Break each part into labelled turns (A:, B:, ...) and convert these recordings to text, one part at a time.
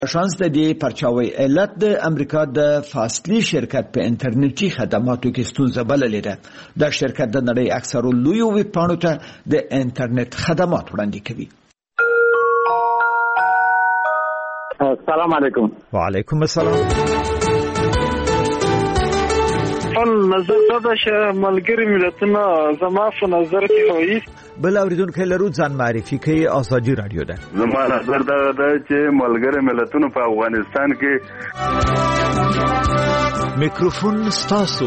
A: شانس د دې پرچاوي علت د امریکا د فاصلي شرکت په انټرنیټي خدماتو کې ستونزه بللې ده. دا شرکت د نړۍ اکثرو لویو ویب پاڼو ته د انټرنیټ خدمات وړاندې کوي.
B: السلام علیکم.
A: وعلیکم السلام.
C: نظر دا چې ملګری ملتونه زما په نظر کې وایي
A: بل اوریدونکو لرو ځان معرفي کوي. ازادي رادیو ده.
D: زما نظر دا چې ملګری ملتونه په افغانستان کې
A: میکروفون ستاسو.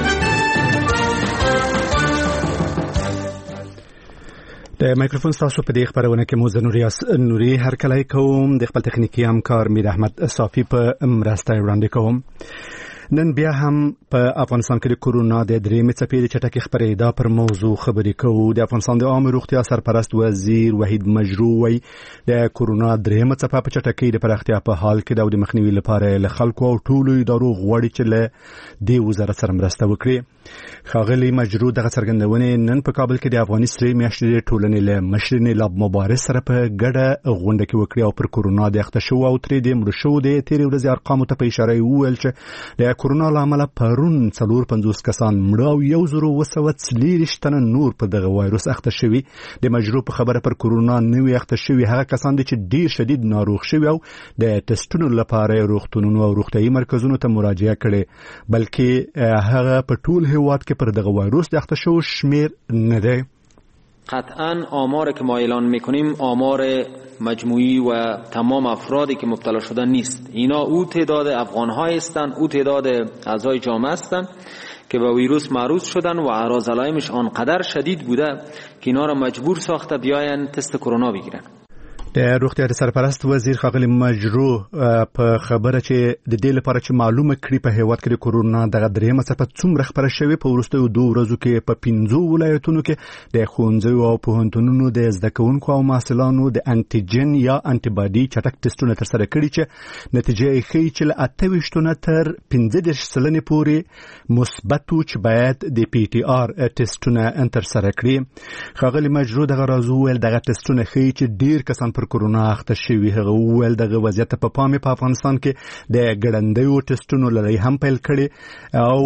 E: د میکروفون ستاسو په دې خبرونه کې مو نوري هر کله کوم د خپل تخنیکی همکار میر احمد صافی په مرسته وړاندې کوم. نن بیا هم په افغانستان کې د کورونا د درېمې څپې د چټکې خپرېدا پر موضوع خبرې کوو. د افغانستان د عامه روغتیا سرپرست وزیر وحید مجروح وایي د کورونا درېمه څپه په چټکۍ د پراختیا په حال کې ده او د مخنیوي لپاره له خلکو او ټولو ادارو غواړي چې له دې وزارت سره مرسته وکړي. ښاغلي مجروح دغه څرګندونې نن په کابل کې د افغاني سرې میاشتې د ټولنې له مشر نلاب مبارز سره په ګډه غونډه کې وکړي او پر کورونا د اخته شوو او ترې د مړو شوو د تېرې ورځې ارقامو ته په اشاره وویل چې د کورونا له امله پرون 450 کسان مړه او 1940 تنه نور په دغه وایروس اخته شوي. د مجروح په خبره پر کورونا نوي اخته شوي هغه کسان دي چې ډیر شدید ناروغ شوي او د ټسټونو لپاره روغتونونو او روغتیايي مرکزونو ته مراجعه کړې، بلکې هغه په ټول هیواد کې پر دغه وایروس د اخته شوو شمیر نه دی.
F: قطعا آماری که ما اعلان میکنیم آمار مجموعی و تمام افرادی که مبتلا شدن نیست. اینا او تعداد افغان‌ها هستند، او تعداد اعضای جامعه هستند که به ویروس معرض شدن و اعراض علائمش آنقدر شدید بوده که اینا را مجبور ساخته بیاین تست کرونا بگیرن.
E: د روغتیا سرپرست وزیر ښاغلي مجروح په خبره چې د دې لپاره چې معلومه کړي په هیواد کې د کورونا دغه درېمه څپه څومره خپره شوې په وروستیو 2 ورځو کې په 15 ولایتونو کې د ښوونځیو او پوهنتونونو د زده کوونکو او محصلانو د انټیجن یا انټي باډي چټک ټسټونه ترسره کړي چې نتیجه یې ښیي چې له 28 تر 15% پورې مثبت چې باید د پی ټي آر ټسټونه ترسره کړي. ښاغلي مجروح دغه راز وویل دغه ټسټونه ښیي چې ډیر کسان پر کورونا اخته شوي. هغه وویل دغه وضعیت په پام په افغانستان کې د ګړندیو ټسټونو لړۍ هم پیل کړي او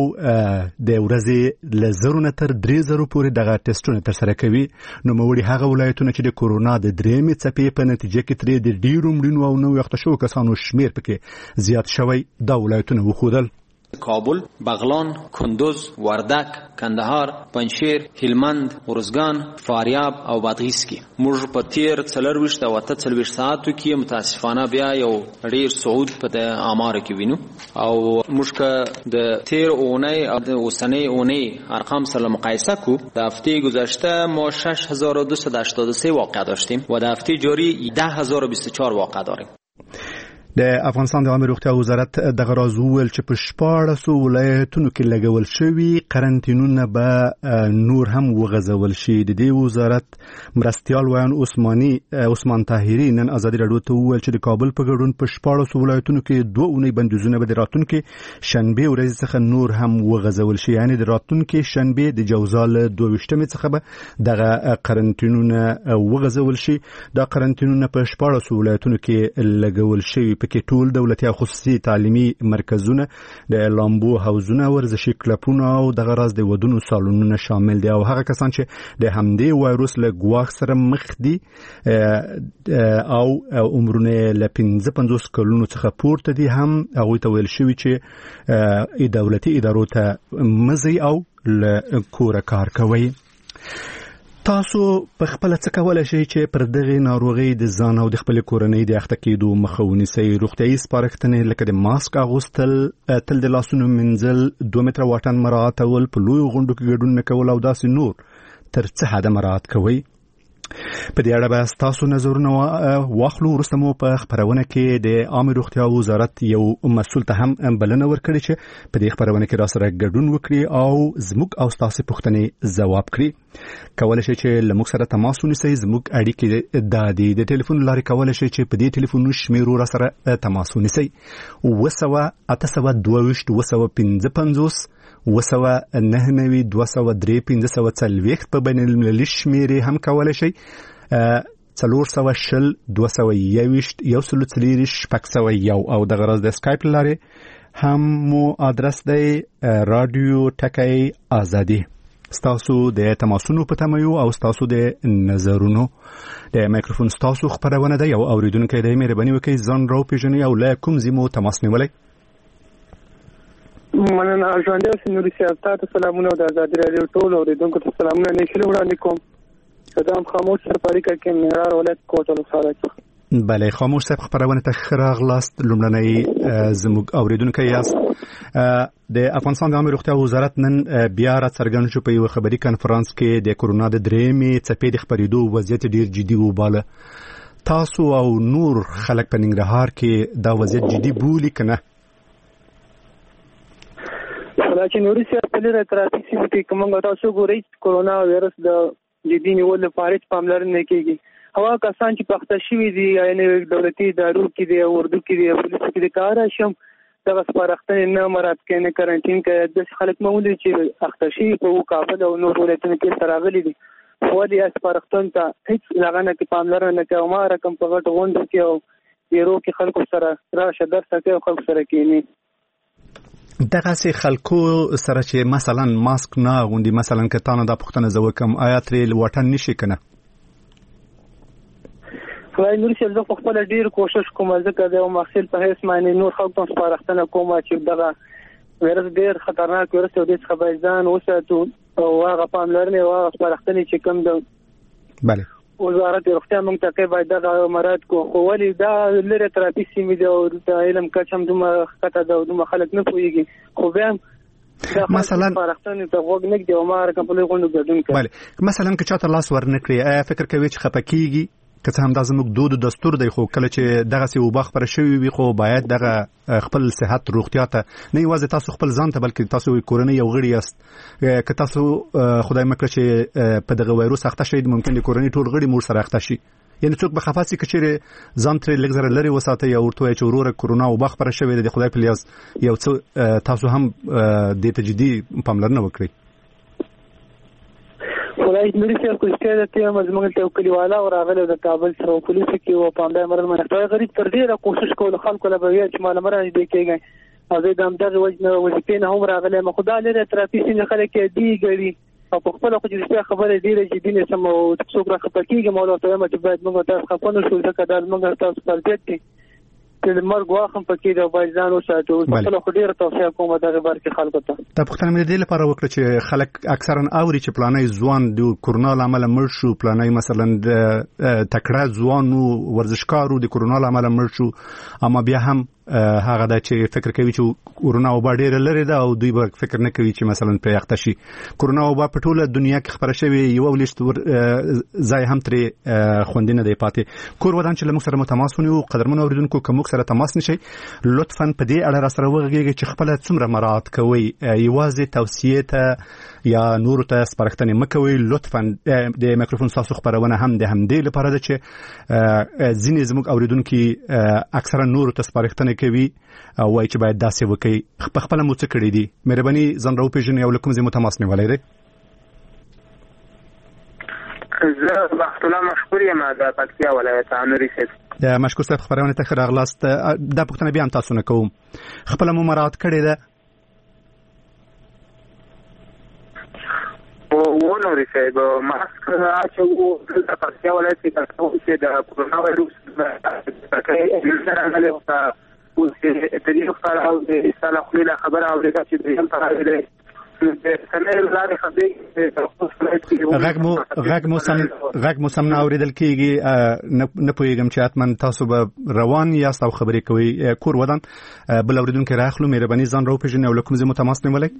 E: د ورځې له 0 تر 3000 پورې دغه ټسټونه ترسره کوي. نوموړي هغه ولایتونه چې د کورونا د درېمې څپې په نتیجه کې ترې د ډیرو مړینو او نویو اخته شوو کسانو شمیر پکې زیات شوی دا ولایتونه وښودل.
F: کابل، بغلان، کندوز، وردک، کندهار، پنجشیر، هلمند، ارزګان، فاریاب او بادغیس کې موږ په تیر 4 او 48 ساعتو کې متاسفانه بیا یو ډیر صعود په د آمار کې وینو او موږ د تیر اونۍ او د اوسنۍ اونۍ ارقام سره مقایسه کو. د هفته گذشته ما 6283 واقعه داشتیم و د هفته جاری 10024 واقعه داریم.
E: د افغانستان د عامه روغتیا وزارت دغه راز وویل چې په 14 ولایتونو کې لګول شوي قرنطینونه به نور هم وغځول شي. د دې وزارت مرستیال ویان عثمان طاهري نن ازادي راډیو ته وویل چې د کابل په ګډون په 14 ولایتونو کې 2 اونۍ بندیزونه به د راتلونکي شنبه ورځ څخه نور هم وغځول شي، یعنی د راتلونکي شنبه د جوزال 22 څخه به دغه قرنطینونه وغځول شي. دا قرنطینونه په 14 ولایتونو کې لګول شوي کې ټول دولتي او خصوصي تعلیمي مرکزونه، د لامبو حوزونه، ورزشي کلبونه او دغه راز د ودونو سالونونه شامل دي او هغه کسان چې د همدې وایروس له ګواښ سره مخ دي او عمرونه له 55 کلونو څخه پورته دي هم هغوی ته ویل شوي چې دولتي ادارو ته مزي او له کوره کار کوي. تاسو په خپل څه کولای شئ چې پر دغه ناروغي د ځان او د خپل کورنۍ د اخته کېدو مخه ونیسئ؟ روغتیايي سپارښتنې لکه د ماسک اغوستل، تل د لاسونو مینځل، 2 متره واټن مراعاتول، په لویو غونډو کې ګډون نه کول او داسې نور تر څه حده مراعات کوئ. په دې اړه به تاسو نظرونه واخلو. وروسته مو په خبرونه کې د عامه روغتیا وزارت یو مسؤل ته هم بلنه ورکړې چې په دې خبرونه کې را سره ګډون وکړي او زموږ او تاسو پوښتنې ځواب کړي. کولای شئ چې له موږ سره تماس ونیسئ. زموږ اړیکې د ټلیفون لارې کولای شئ چې په دې ټلیفونونو شمیرو را سره تماس ونیسئ: 900 822 255 992 203 540 په بین المللي شمیرې هم کولای شئ. 420 221 140 او د غرض د اسکایپ لاري هم مو ادرس دی رادیو ټکی آزادي. ستاسو د تماسونو په تمایو او ستاسو د نظرونو د مایکروفون ستاسو خبرونه ده. یو اوریدونکو د مهرباني وکړئ ځان راو پیژنئ او له کوم زمو تماس نیولای.
C: مننه ژوند اوس نوري سیاست سلامونه د آزادي رادیو ټول اوریدونکو ته سلامونه نشي وړاندې کوم. صدام خاموش سرپاري کې مهرار ولایت کوټل سره.
E: بله خاموش صاحب خبرونه ته خراغلاست. لومړنۍ زموږ اوریدونکو یاست. د افغانستان د عامه روغتیا وزارت نن بیا را څرګند شو په یو خبري کانفرنس کې د کورونا د درېمې څپې د خپرېدو وضعیت ډیر جدي وباله. تاسو او نور خلک په ننګرهار کې دا وضعیت جدي بولي کنه؟
C: چې نوري سیاست لري ترافیک سیمه کې کومه تاسو ګورئ کورونا وایرس د جدي نیول لپاره پاملرنه کوي. هوا کسان چې پخته شوي دي یعنی دولتي ادارو کې دي اردو کې دي پولیس کې دي کار شم دغه سپارښتنې نه مراد کې نه کارانتین کې د خلک معمولی چې اخته شي په کابل او نور ولایتونو کې سراغلي دي خو دې سپارښتن ته هیڅ لغانه کې پاملرنه کوي. ما رقم په غټ غونډه کې او یرو کې خلکو سره راشه درس کوي خلکو سره کېنی
E: دغه سي خلکو سره چې مثلا ماسک نه غوندي مثلا کتانه د پښتنه زو کوم آیات ریل وطن نشي کنه.
C: خدای نور چې زه خپل ډیر کوشش کوم ځکه د محصول په هیڅ معنی نور خلکو سپارښتنه کوم چې دغه ویروس ډیر خطرناک ویروس دی چې خبرځان وساتو او هغه پاملرنه او سپارښتنه چې کوم د
E: bale
C: وزارت روغتیا موږ ته کوي باید دغه مراد کو خو ولې دا لره تراپی سیمه دی او د علم کچم دومره خطر دا دومره خلک نه پوهیږي خو بیا مثلا سپارښتنه ته وګ نه دی او ما رقم په لغونو بدون کوي.
E: bale مثلا که چاته لاس ورنکړي فکر کوي چې خپکیږي که څه هم دا زموږ دود دستور دی خو کله چې دغه سی وبخ پر شوی وي خو باید دغه خپل صحت روغتیا ته نه یوازې تاسو خپل ځان ته بلکې تاسو کورنۍ یو غړي یاست که تاسو خدای مکړه چې په دغه وایروس اخته شئ ممکن د کورنۍ ټول غړي مور سره اخته شي یعنی څوک به خفاسي کچېره ځان تر لګزره لري وساته یا ورته چې وروره کورونا وبخ پر شوی دی خدای په لیاز یو څه تاسو هم د تجدید پاملرنه وکړئ.
C: خدای نوري چې کوم څه ته مزمن ته کلیواله او راغله د کابل سره پولیس کې او پاندای مرن منځ غریب تر ډیره کوشش کول خلکو له بیا چې مال مرن دې کېږي او زه د امداد وجنه وظیفې نه هم راغله مخ خدای لري ترافیک نه خلک دی ګړي او په خپل خو چې خبره ډیره جدي نه سم او څوک راخپکیږي مولا ته ما چې باید موږ تاسو خپل شو ځکه دا موږ تاسو پر دې کې چې مرګ واخم پکې دا بایزان او ساتو خپل خو ډیره توصیه کوم دغه بار کې خلکو ته
E: د پښتنه مې دې لپاره وکړه چې خلک اکثرا اوري چې پلانای ځوان د کورونا لامل مړ شو پلانای مثلا د تکړه ځوان او ورزشکارو د کورونا لامل مړ شو اما بیا هم هغه دا چې فکر کوي چې کورونا وبا ډیر لري دا او دوی به فکر نه کوي چې مثلا په یخته شي کورونا وبا په ټوله دنیا کې خبره شوی یو لیست ځای هم ترې خوندینه دی پاتې کور ودان چې موږ سره متماس ونیو قدرمن اوریدونکو کوم سره تماس نشي لطفا په دې اړه را سره وغږیږئ چې خپل څومره مراعات کوي یوازې توصیه ته یا نور ته سپارښتنه مکوئ لطفا د میکروفون تاسو خبرونه هم د همدې لپاره ده چې ځینې زموږ اوریدونکو اکثرا نور ته سپارښتنه کوي او وايي چې باید داسې وکړي خپل مو څه کړی دي مهرباني ځان راو پیژنئ او لکم زمو تماس نیولای دی.
C: زه وخت الله مشکور یم د پکتیا ولایت انوري سید
E: مشکور صاحب خبرونه ته خراغلاست دا پښتنه بیا تاسو نه کوم خپل مو مراعات کړی ده
C: ونو رسېږي ماسک اچو د پکتیا ولایت کې تاسو چې د کورونا وایروس تکای راغلی او اوس د دې لپاره او د اصلاح خپل خبره او د چې د یم په اړه
E: غږ مو سم نه اوریدل کیږي نه پوهیږم چې اتمن تاسو به روان یاست او خبرې کوي کور ودان بل اوریدونکو راخلو مهرباني ځان راو پیژنئ او لکم زمو تماس نیولای.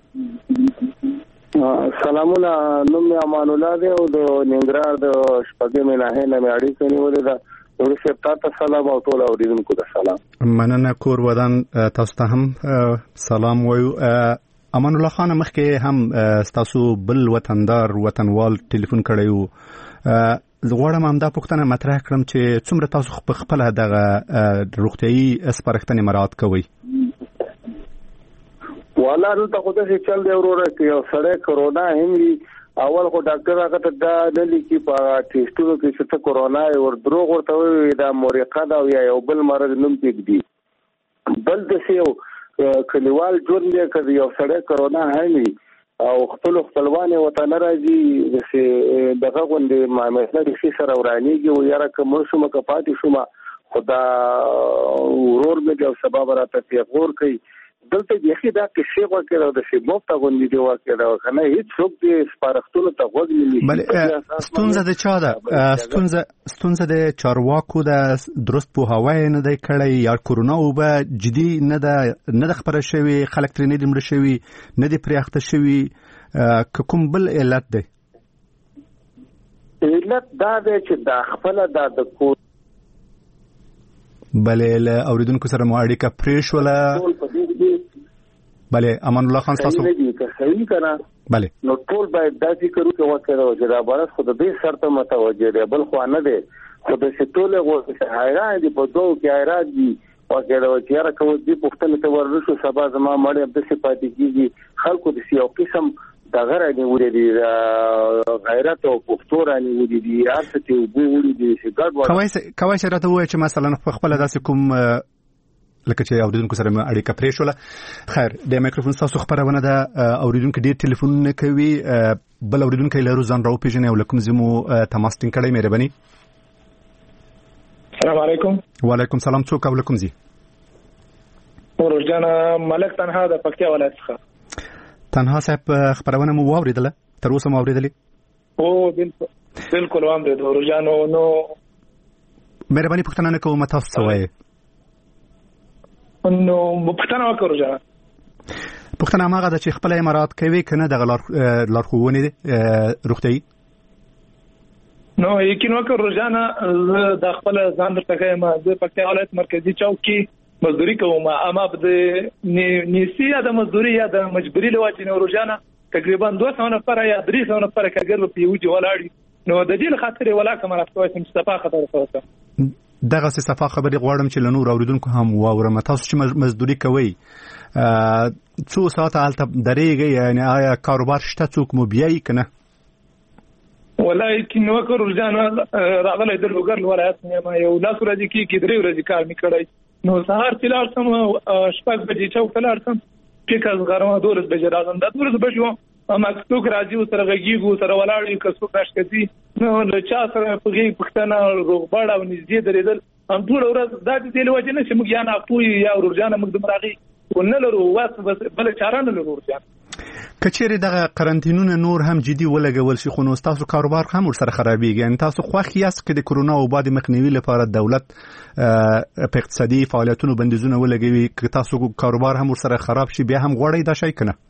B: سلامونه نوم امان الله دی او د ننګرهار د شپږم نه مې اړیکه نیولې ده ورسې تاسو سلام او ټول اوریدونکو ته سلام.
E: مننه کور ودان تاسو ته هم سلام وایو. امان الله خان مخکې هم تاسو بل وطنوال ټلیفون کړیو غواړم هم دا پوښتنه مطرح کړم چې څومره تاسو خپل دغه روغتيایي سپارښتنې مراعات کوئ؟
B: والا دلته خو داسې چل دی وروره چې یو سړی کرونا هم وي اول خو ډاکټر هغه ته دا نه لیکي په ټیسټونو کې چې کورونا ور دروغ ورته وي دا مورقه دا یو بل مرض نوم پېږدي بل د سیو کلیوال ژوند دی که یو سړی کورونا هاي او خپلوان وطن راځي چې دغه غونډې معاملې د شي سره ورانیږي او یاره کوم شوم کپاتې شوم خدا ورور مې د سبب راته پیغور کوي دلته یخي دا کې شی وکړه د شی مفت غونډې دی وکړه کنه هیڅ څوک دې سپارښتنه ته غوږ نه
E: بل ستونزه د چا ده ستونزه د چارواکو د درست په هوای نه دی کړی یا کورونا او به جدي نه خبره شوی خلک ترې نه دمر شوی نه دی پریاخته شوی کوم بل علت دی
B: علت دا دی چې دا خپل د
E: بله اوریدونکو سره مو اړیکه پرې شوله بله امان الله خان تاسو
B: صحیح کنه
E: بله
B: نو ټول باید دا فکر وکړو چې دا بارس خو د دې شرط متوجه دی بل خو نه دی خو د ټول غوښه حیران دي په دوه کې حیران دي او کله چې را کوي د پښتنې ته ورشو سبا زما مړ د صفاتي کیږي خلکو د سیاو قسم دا غره دی ولې دی غیرت او پښتو رانی ولې دی ارته وګ ولې دی چې ګډ
E: کوي چې راته وایي چې مثلا په خپل داسې کوم لکه چې اوریدونکو سره اړیکه پرې شوله خیر د مایکروفون تاسو خبرونه ده اوریدونکو ډیر ټلیفون کوي بل اوریدونکو لرو ځان راو پیژنې او لکم زمو تماس ټینګ کړئ مهرباني
G: السلام علیکم
E: وعلیکم السلام څوک او لکم زی
G: ورجانا ملک تنها د پکتیا ولایت څخه
E: تنها صاحب خبرونه مو واوریدله تر اوسه مو اوریدلې
G: او بالکل واورید ورجانو نو
E: مهرباني پښتنه نه کوم تاسو سوای
G: نو پښتنه وکړو جنا
E: پښتنه ماغه د چې خپل امارات کوي کنه د لارښوونې روغتي
G: نو یقین وکړو جنا د خپل ځان ته کوم د پکتیا ولایت مرکزی چوک کې مزدوري کوم اما د نیسی د مزدوري یا د مجبوري لواجی نو روزانه تقریبا 200 نفر یا 300 نفر کګر په یو دی ولاړی نو د دې خاطر ولا کوم راځوي چې صفه خبره کوي
E: دغه صفه خبري غواړم چې لنور اوریدونکو هم واورم تاسو چې مزدوري کوي څو ساعت حالت درېږي یعنی آیا کاروبار شته څوک مو بیاي کنه
G: والله کینو کور روزانه راغله د لوګر ولایت نه یو لاس ورځې کې درې ورځې کار میکړای نو سهار تلار سم شپږ بجې چوک تلار سم پیکاز غرمه دولس بجې راځم د دولس بجو اما څوک راځي سره غږیږي سره ولاړی کڅو کاشکتي نو له چا سره پغې پښتنه روغبړ او نږدې درېدل هم ټول ورځ د دې لوجه نه چې موږ یا نه پوي یا ورجانه موږ د مراغي ونلرو واسه بس بل چاره نه لرو ورجان
E: کچېره دغه قرنټینونه نور هم جدي ولګول شي خو نو تاسو کاروبار هم ورسره خرابېږي ان تاسو خوښ یاست چې د کورونا او بعد مخنیوي لپاره دولت په اقتصادي فعالیتونو بندیزونه ولګوي که تاسو کاروبار هم ورسره خراب شي بیا هم غوړی دا شي کنه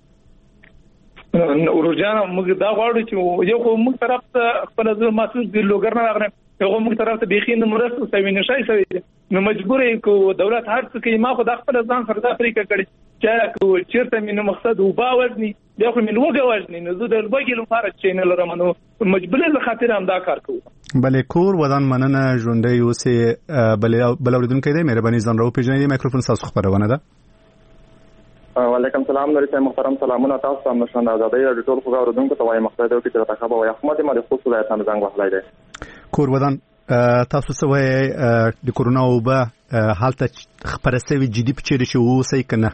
G: ورجانه موږ دا غواړو چې یو خو موږ طرف ته خپل ځل محسوس دی لوګر نه راغله یو موږ طرف ته بيخین مرسته سوي نشي سوي نو مجبور یو کو دولت هر څه کې ما خو د خپل ځان سره د افریقا کړي چې چیرته مینه مقصد او باوځني دا خو من وګه وځني نو زه د لوګي لپاره چینل رمنو مجبور له خاطر هم دا کار کوم
E: بلې کور ودان مننه ژوندۍ اوسه بل اوریدونکو دې مهرباني ځان راو پیژنې مایکروفون تاسو خبرونه ده
H: وعلیکم السلام نوري محترم سلامونه تاسو ته نشان آزادۍ د ټول خو اوریدونکو ته وایم مقصد او چې تاسو خبر وای احمد مې خو ولایت نه زنګ وهلای دی
E: کور ودان تاسو سوې د کورونا او به حالت خبرسوي جدي پچېږي شو اوسې کنه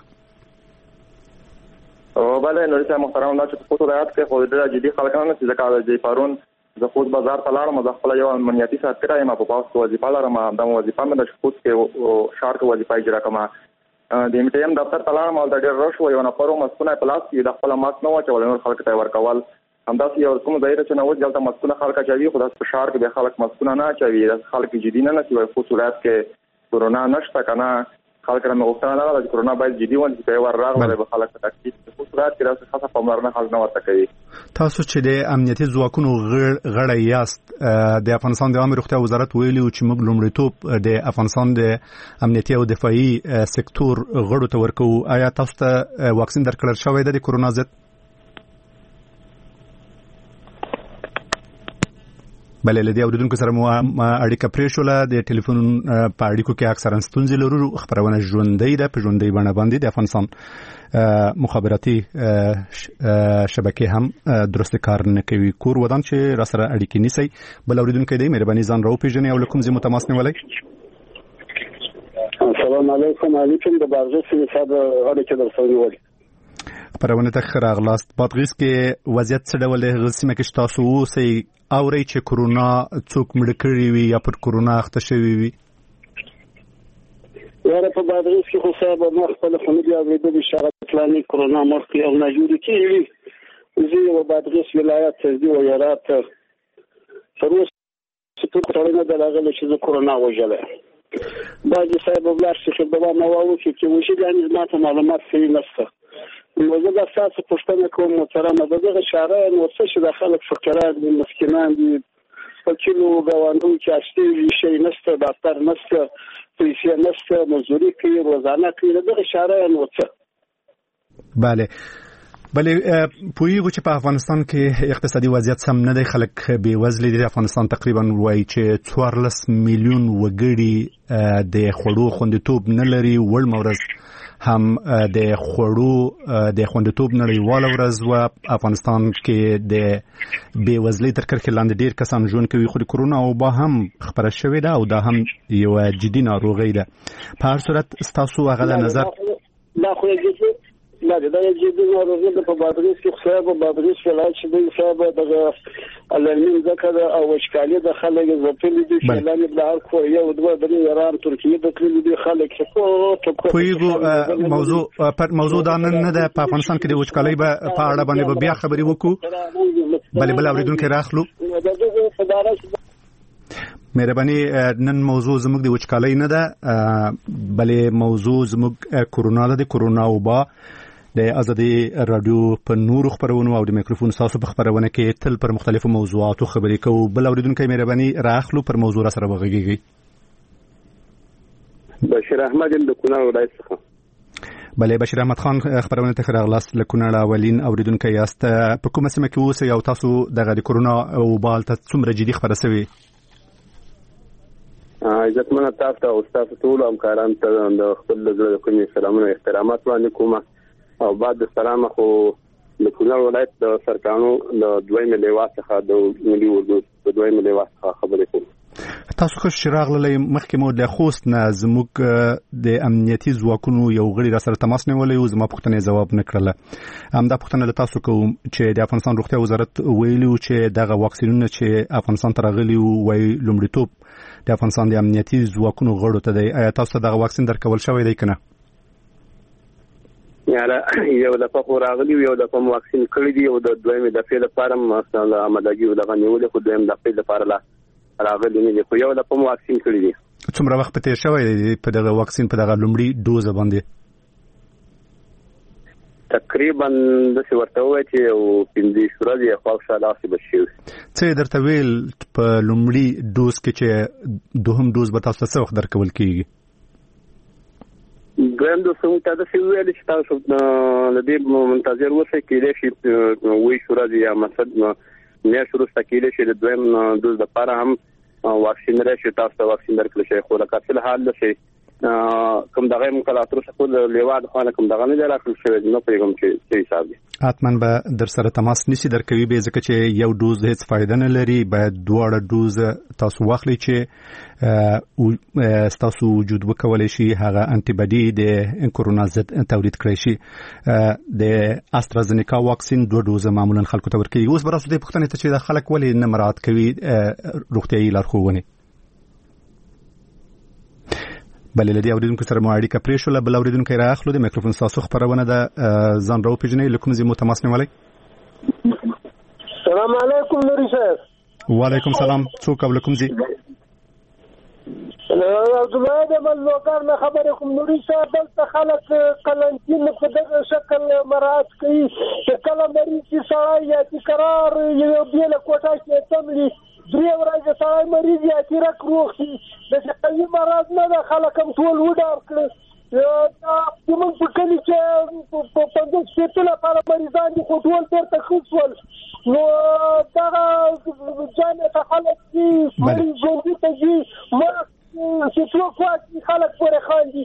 H: او بله نوري محترم دا چې په ولایت کې خو د جدي خلکانو چې ځکه د پرون د خود بازار ته لاړم د خپل یو امنیتي ساتره یم په پاس وظیفه لرم د وظیفه مې د خود کې شهر کې وظیفه اجرا کوم د امټیم دفتر ته لاړم او د ډېر رش و یو نفر مسکونه پلاس کې د خپل ماس نه واچول نور خلک ته ورکول همداسې یو کوم ځای چې نو دلته مسکونه خلک چوي خو د شهر کې به خلک مسکونه نه چوي د خلک جدي نه نسی وای خو صورت کې کورونا نشته کنه خلک را مغوښتنه لرله چې کورونا باید جدي ونیسي په ور راغله به خلک تکلیف په صورت کې راځي خاصه پاملرنه خلک نه ورته کوي
E: تاسو چې د امنیتي ځواکونو غړی یاست د افغانستان د عامه روغتیا وزارت ویلي چې موږ لومړیتوب د افغانستان د امنیتي او دفاعي سکتور غړو ته ورکو آیا تاسو ته واکسین درکړل شوی د کورونا ضد بلې لدی اوریدونکو سره مو اړیکه پرې شوله د ټلیفون په اړیکو کې اکثرا ستونزې لرو. خبرونه ژوندۍ ده په ژوندۍ بڼه باندې د افغانستان مخابراتي شبکې هم درست کار نه کوي. کور ودان چې را سره اړیکې نیسي. بل اوریدونکو دی مهرباني ځان راوپېژنئ او له کوم ځای مو تماس نیولی؟
I: السلام علیکم. علیکم د بارغیس صاحب اړیکې درسره نیولې.
E: خبرونه ته راغلاست. بادغیس کې وضعیت څه ډول دی؟ هغه سیمه کې تاسو اوسئ اورئ چې کرونا څوک مړه کړي وي یا پر کرونا اخته شوي وي؟
I: یاره په بادغیس کې خو صاحب ما خپل خونې اورېدلي شغه پلاني کرونا مخکې او ناجوړي کېږي. زه یو بادغیس ولایت تزدي ویرات تر اوسه څه کړنه د راغلي چې کرونا وژلې. باجی صاحب بلار چې په ما واو چې وشي د نظام معلومات صحیح نشته. نو زه د تاسو پوښتنه کوم محترمه دغه اشاره نو څه چې د خلک فقرات دي مسکینان دي فکرو غواړو چې اشتي شي نشته ډاکټر نشته پیسې نشته مزدوري کوي روزانه کوي دغه اشاره نو څه.
E: بله پوهیږو چې په افغانستان کې اقتصادي وضعیت سم نه دی. خلک بې وزلي دي. افغانستان تقریبا وایي چې 14 میلیون وګړي د خوړو خوندیتوب نه لري. وړ مورز هم د خوندیتوب نړیواله ورځ و. افغانستان کې د بې وزلۍ تر کرښې لاندې ډېر کسان ژوند کوي. خو د کرونا وبا هم خپره شوې ده او دا هم یوه جدي ناروغۍ ده. په هر صورت ستاسو هغه د نظر
I: دا خو لا دا جدي ناروغي د په بادغیس کې صاحب بادغیس ولایت چې دی صاحب دغه علمي ذکر او وشکالي د خلک زپلي دي چې لاندې بلار خو یو دوه د ایران ترکیه د تللي دي خلک چې
E: پوهیږو موضوع دا نه ده. په افغانستان کې د وشکالۍ په اړه باندې بیا خبرې وکړو. بل اوریدونکو راخلو. مهرباني نن موضوع زموږ د وچکالۍ نه ده بلې موضوع زموږ کرونا ده. د کرونا وبا د ازادي رادیو په نورو خبرونو او د میکروفون تاسو په خبرونه کې تل پر مختلفو موضوعاتو خبرې کوو. بل اوریدونکو مهرباني راخلو پر موضوع را سره وغږیږي.
I: بشیر احمد د کونړ ولایت څخه.
E: بله بشیر احمد خان خبرونه ته راغلاست. له کونړ اولین اوریدونکو یاست. په کومه سیمه کې اوسئ او تاسو دغه د کرونا وبا ته څومره جدي خبره شوې؟
I: عزتمنه تاسو او تاسو ټول همکاران ته د خپل زړه کومې سلامونه احترامات وړاندې کوم. او بعد د سلام خو د کونړ ولایت د سرکانو د دویمه لیوات څخه د ملي اردو د دویمه لیوات څخه خبرې کوم.
E: تاسو خو شراغله مخکې مو د خوست نه زموږ د امنیتي ځواکونو یو غړي را سره تماس نیولې او زما پوښتنې جواب نکړله. همدا پوښتنه له تاسو کوم چې د افغانستان روغتیا وزارت ویلي چې دغه واکسینونه چې افغانستان ته راغلي وای لومړیتوب د افغانستان د امنیتي ځواکونو غړو ته دی. آیا تاسو ته دغه واکسین درکول شوی دی کنه؟
I: یاره یو د په راغلی یو د په واکسین کړی دی او د دویمه دفعه لپاره مثلا آمادګي ولغه نیولې خو دویم دفعه لپاره لا راغلی نه دی خو یو د په واکسین کړی دی.
E: څومره وخت پته شوی دی په دغه واکسین په دغه لومړی دوز باندې؟
I: تقریبا د څه ورته وای چې او 15 ورځې خو شاله بشي.
E: څه درته ویل په لومړی دوز کې چې دوهم دوز به تاسو څه وخت درکول کیږي؟
I: ګرام دوه څنګه تاسو ویل چې تاسو د دې منتظر اوسئ کېدای شي وې ورځې یا مثلا نه شروع کېدای شي د دویم دوز لپاره هم واکسین راشي. تاسو واکسین درکړل شي خو لکه څه حال ده کوم دغه مکالاتو څخه د لیواد خانه کوم دغه نه راکړل شوی نو پیغام چې حساب دي
E: اتمن به در سره تماس نشي درکوي به ځکه چې یو دوز هیڅ فائدہ نه لري. باید دواړه دوز تاسو واخلئ چې تاسو وجود وکولای شي هغه انټي باډي د کرونا ضد تولید کړئ شي. د استرازینیکا واکسین دوه دوز معمولا خلکو ته ورکوي. اوس براسو د پښتنې ته چې د خلک ولې نه مراعات کوي روغتيایي لارښوونې. بلې لدی اوریدونکو سره مو اړیکه پرې شوله. بل اوریدونکو راخلو د میکروفون تاسو خبرونه د ځان راو پیژنې لکه زمو تماس نیولای.
J: السلام علیکم نوري صاحب.
E: وعلیکم سلام. څوک کوم زی؟
J: عبد الله د ملوکار نه خبرې کوم نوري صاحب. دلته خلک قرنطین په دغه شکل مراعات کوي چې کله مریض سړی یا تکرار یو بیل کوټه کې تملی درې ورځې سړی مریض یا تیرک روغ شي د شکلي مرض نه ده. خلک هم ټول وډار کړي. زمونږ په کلي کې په 50 لپاره مریضان دي خو ټول بیرته ښه شول. نو دا جامع ته خلک چې مری ژوندي ته جي چې څوک واکي خلک پورې خاندي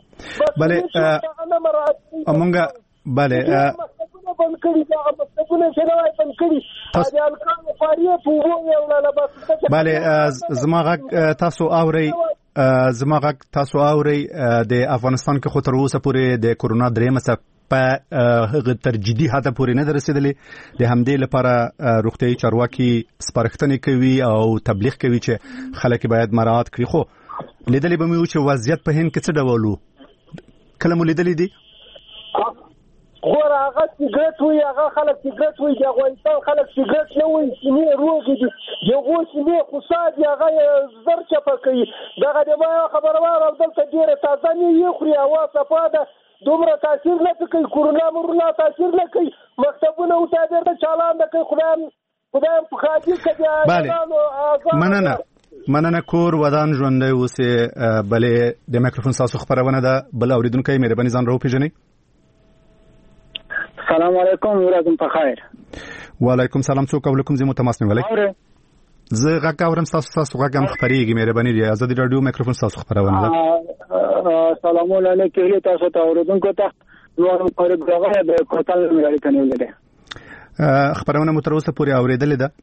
E: بله امونګه بله
J: بند کړي دا مکتبونه چې نوای بند کړي دا الکان فاریه په یو لاله بس
E: بله زما غږ تاسو اورئ زما غږ تاسو اورئ د افغانستان کې خو تر اوسه پورې د کورونا درېمه څپه تر جدي حده پورې نه رسیدلې د همدې لپاره روغتیايي چارواکي سپارښتنې کوي او تبلیغ کوي چې خلک باید مراعات کړي خو لیدلې به مې و چې وضعیت په هند کې څه ډول و کله مو لیدلې دي
J: غوړ هغه سیګریټ وي هغه خلک سیګریټ وي د افغانستان خلک سیګریټ نه وي سینې روغې دي یو سینې خصاد هغه زر چپه کوي دغه د ما خبروار او دلته ډیره تازه نه خوري هوا صفا ده دومره تاثیر نه کوي کورونا مرونه تاثیر نه کوي مکتبونه او تعبیر د چالان نه کوي خدای په خاطر
E: کې مننه کور ودان ژوندۍ اوسې بلې د مایکروفون تاسو خبرونه ده بل اوریدونکو یې مهرباني ځان راوپېژنئ
K: سلام علیکم ورځم په خیر
E: وعلیکم سلام څوک او کوم زمو تماس نیولای زه غږ اورم تاسو غږ هم خبرېږي مهرباني دی ازادي رادیو مایکروفون تاسو خبرونه ده
K: سلام علیکم تاسو ته اوریدونکو ته نور پروګرام د کوتل ملي کنيول ده
E: خبرونه مو تر اوسه پورې اوریدلې ده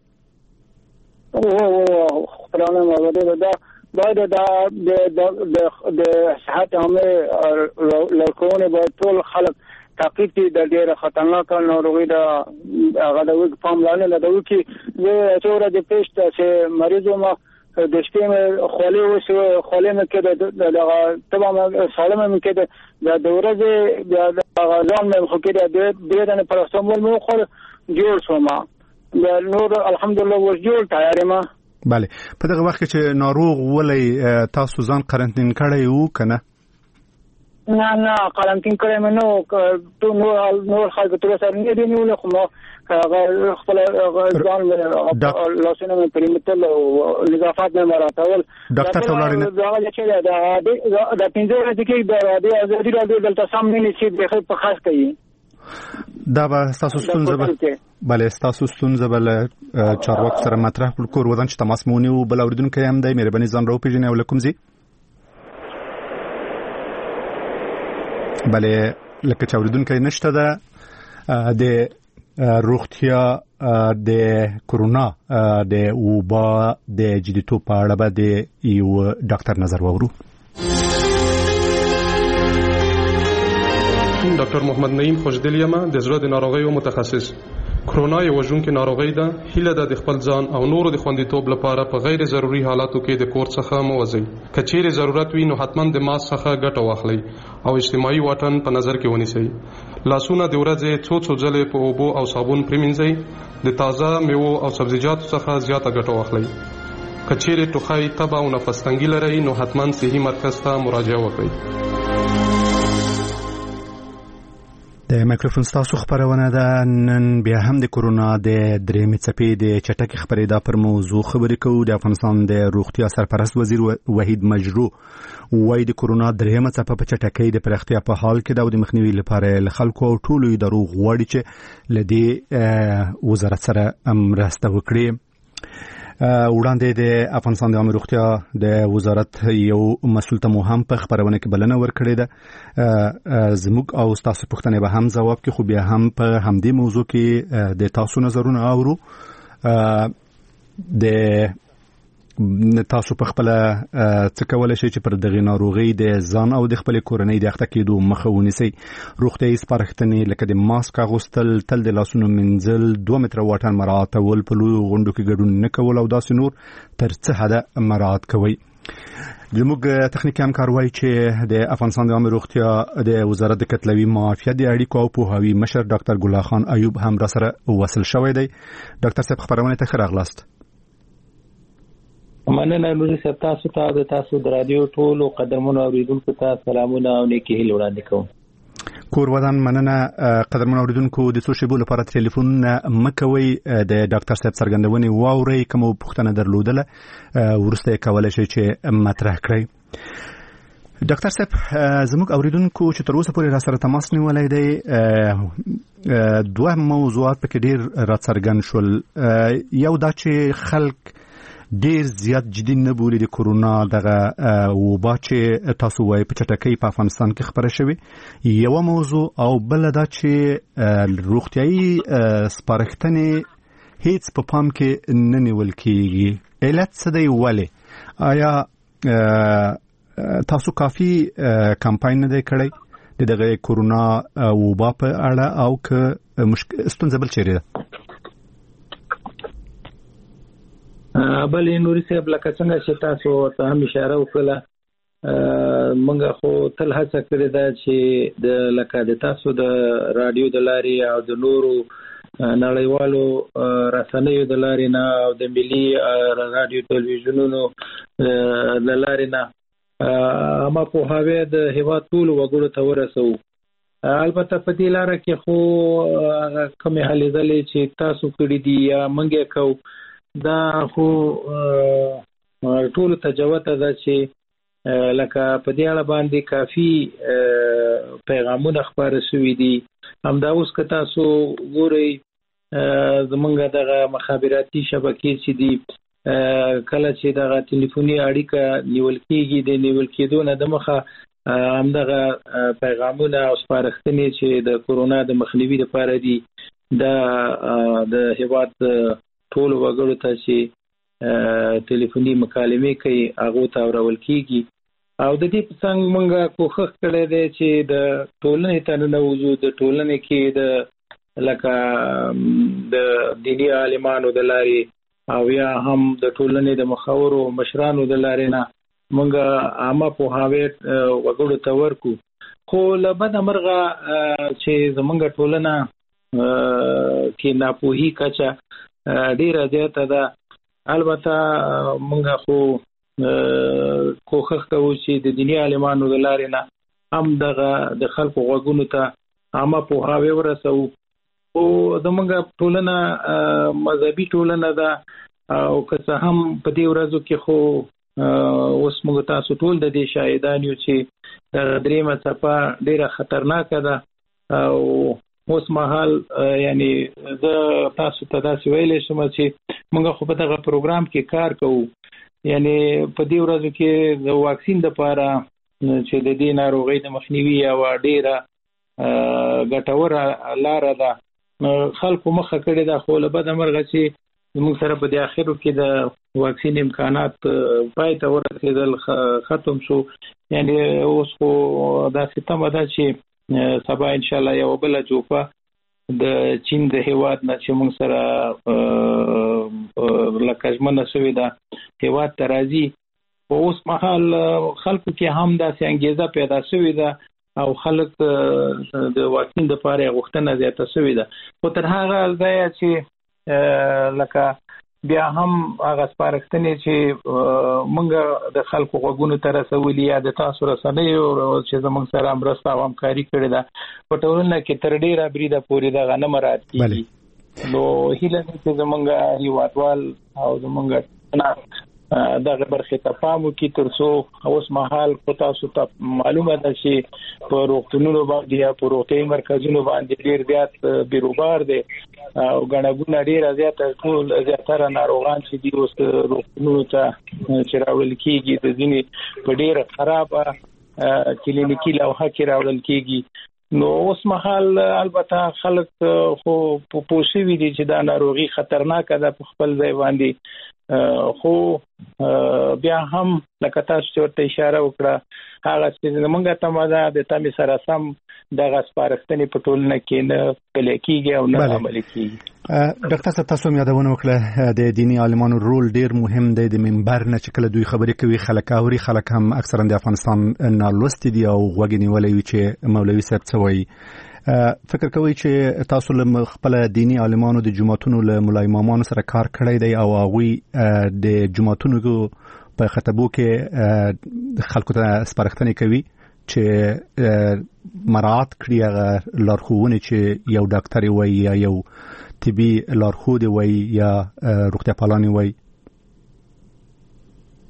K: او خبرونه مو اوریدلې ده باید د صحت هم لکونه باید ټول خلک تاکید د ډیره خطرناک ناروغي د هغه د وګ پاملانه لدو کې زه څوره د پېشته چې مریضو ما د شپې خولي وسو خولي مې کې د تمام سالم مې کې د ورځې د غزان مې خو کې د ډیره په استعمال مې خو جوړ شوم د نور الحمدلله و جوړ تیار ما
E: bale په دغه وخت چې ناروغ ولې تاسو ځان قرنټین کړی وو کنه
K: نه قرنټین کړی مې نو ټول نور خلک ته سره نه دی نیول خو هغه خپل ځان لاسونه مې پریمتل او نظافت مې مراتول
E: ډاکټر ټولارینه
K: دا چې دا پنځه ورځې کې د ازادي راډیو دلته سم نه نشي د په خاص کوي
E: دا به تاسو ستونزه بله تاسو ستونزه بل چارواکو سره مطرح کړو ودان چې تماس مونږ او بل اوریدونکو هم د مهرباني ځان راوپېژنئ او لکم زی بله لکه چې اوریدونکو نشته ده د روغتیا د کورونا د وبا د جديتوب په اړه به د یو ډاکټر نظر وورو
L: ډاکټر محمد نعیم خوشدلیمه د زړه د ناروغیو متخصص کرونا یو وژونکې ناروغي ده هیله ده د خپل ځان او نورو د خوندیتوب لپاره په غیر ضروري حالاتو کې د کور څخه مو وځي کچېره ضرورت وي نو حتما د ماسک څخه ګټه واخلئ او اجتماعي واټن په نظر کې ونیسئ لاسونه د ورځې څو ځلې په اوبو او صابون پریمنځئ د تازه میوو او سبزیجاتو څخه زیاته ګټه واخلئ کچېره ټوخی تبه او نفس تنګي لرئ نو حتما صحي مرکز ته مراجعه وکړئ
E: د مایکروفون تاسو خبرونه ده نن بیا هم د کورونا د درېمې څپې د چټکې خبرېدا پر موضوع خبرې کوو د افغانستان د روغتیا سرپرست وزیر وحید مجرو وايي د کورونا درېمه څپه په چټکۍ د پراختیا په حال کې د مخنیوي لپاره له خلکو او ټولو ادارو غواړي چې له دې وزارت سره مرسته وکړي وړاندې د افغانستان د عامه روغتیا د وزارت یو مسؤل ته مو هم په خبرونه کې بلنه ورکړې ده زموږ او تاسو پوښتنې به هم ځواب کې خو بیا هم په همدې موضوع کې د تاسو نظرونه اورو د تاسو په خپل څه کولای شئ چې پر دغه ناروغي د ځان او د خپل کورنۍ د اخته کېدو مخه ونیسئ روغتیايي سپارښتنې لکه د ماسک اغوستل تل د لاسونو مینځل 2 متره واټن مراعاتول په لویو غونډو کې ګډون نه کول او داسې نور تر څه حده مراعات کوئ زموږ تخنیکي همکار وایي چې د افغانستان د عامه روغتیا د وزارت د کتلوي معافیت د اړیکو او پوهاوي مشر ډاکټر ګل خان ایوب هم را سره وصل شوی دی ډاکټر صاحب خبرونه ته ښه راغلاست
M: مننه نوري صاحب تاسو ته د تاسو د رادیو ټولو قدرمنو اوریدونکو ته سلامونه او نیکی هیله وړاندې کوم
E: کور ودان مننه قدرمنو اوریدونکو د څو شیبو لپاره ټلیفون مکوي د ډاکټر صاحب څرګندونې واوري کوم پوښتنه درلودله ورسته کولای شي چې مطرح کړئ ډاکټر صاحب زموږ اوریدونکو چې تر اوسه پورې را سره تماس نیولای دی دوه موضوعات پکې ډیر راڅرګند شول. یو دا چې خلک ډیر زیات جدي نه بولي د کورونا دغه وبا چې تاسو وایي په چټکۍ په افغانستان کې خبره شوې، یو موضوع، او بل دا چې روغتیايي سپارښتنې هیڅ په پام کې نه نیول کیږي. علت څه دی؟ ولې؟ آیا تاسو کافي کمپاین نه دی کړی د دغه کورونا وبا په اړه، او که ستونزه بل چیرې ده؟
M: بلې نوري صاحب لکه څنګه چې تاسو ته هم اشاره وکړه، موږ خو تل هڅه کړې ده چې د لکه د تاسو د رادیو د لارې او د نورو نړیوالو رسنیو د لارې نه او د ملي رادیو تلویزیونونو د لارې نه اما په هغه د هیواد ټول وګړو ته ورسو. البته په دې لار کې خو کومه هلې ځلې چې تاسو کړې دي یا منګه کو دا خو ټول تجوت ده چې لکه په دې اړه باندې کافي پیغامونه خبره شوې دي. همدا اوس که تاسو ګورئ زمونږ دغه مخابراتي شبکې چې دي کله چې دغه ټلیفوني اړیکه نیول کېږي د نیول کېدو نه د مخه همدغه پیغامونه او سپارښتنې چې د کورونا د مخنیوي لپاره دي د هیواد ټول وګړو ته چې ټلیفوني مکالمې کوي هغه ته اورول کېږي. او د دې څنګه موږ کوښښ کړی دی چې د ټولنې تنه وجود د ټولنې کې د لکه د دیني عالمانو د لارې او یا هم د ټولنې د مخاورو مشرانو د لارې نه موږ عامه پوهاوی وګړو ته ورکو. خو له بده مرغه چې زموږ ټولنه کې ناپوهي کچه ډیره زیاته ده. البته موږ خو کوښښ کوو چې د دیني عالمانو د لارې نه هم دغه د خلکو غوږونو ته عامه پوهاوی ورسو. او زموږ ټولنه مذهبي ټولنه ده او که څه هم په دې ورځو کې خو اوس موږ تاسو ټول د دې شاهدان یو چې دریمه څپه ډیره خطرناکه ده. او اوس مهال یعنی زه تاسو ته داسې ویلی شم چې موږ خو په دغه پروګرام کې کار کوو، یعنی په دې ورځو کې د واکسین لپاره چې د دې ناروغۍ د مخنیوي یوه ډیره ګټوره لاره ده خلکو مخه کړې ده. خو له بده مرغه چې موږ سره په دې اخرو کې د واکسین امکانات پای ته ورسېدل ختم شو، یعنی اوس خو داسې تمه ده چې سبا ان شاء الله یو بل جوپه د چین د هیواد نه چې موږ سره لکه ژمنه شوې ده هیواد ته راځي. اوس مهال خلکو کې هم داسې انګیزه پیدا شوې ده او خلک د واکسین لپاره غوښتنه زیاته شوې ده. خو تر هغه ځایه چې لکه بیا هم هغه سپارښتنې چې موږ د خلکو غوږونو ته رسولي یا د تاسو رسنیو چې زموږ سره مرسته او همکاري کړې ده په ټولنه کې تر ډیره بریده پورې دغه نه مراعات کېږي. نو هیله ده چې زموږ هیوادوال او زموږ دغه برخې ته پام وکړي تر څو اوس مهال په تاسو ته معلومه ده چې په روغتونونو باندې یا په روغتیايي مرکزونو باندې ډیر زیات بیروبار دی او ګڼه ډیره زیاتره ناروغان چې دي اوس روغتونونو ته چې راوړل کېږي د ځینې په ډیره خرابه کلینیکي لوحه کې راوړل کېږي. نو اوس مهال البته خلک خو پوه شوي دي چې دا ناروغي خطرناکه ده په خپل ځای باندې، خو بیا هم لکه تاسو چې ورته اشاره وکړه هغه چې زموږ تمه ده د تمې سره سم دغه سپارښتنې په ټولنه کې نه پلي کېږي او نه عملي کېږي.
E: ډاکټر صاحب تاسو هم یادونه وکړه د دیني عالمانو رول ډیر مهم دی. د منبر نه چې کله دوی خبرې کوي خلک اوري، خلک هم اکثرا د افغانستان نالوستي دي او غوږ نیولی وي چې مولوي صاحب څه وایي. فکر کوي چې تاسو له خپل دیني عالمانو د جماعتونو له ملا امامانو سره کار کړی دی او هغوی د جماعتونو په خطبو کې خلکو ته سپارښتنې کوي چې مراعات کړي هغه لارښوونې چې یو ډاکټر وایي یا یو طبي لارښود وایي یا روغتیا پالان وایي؟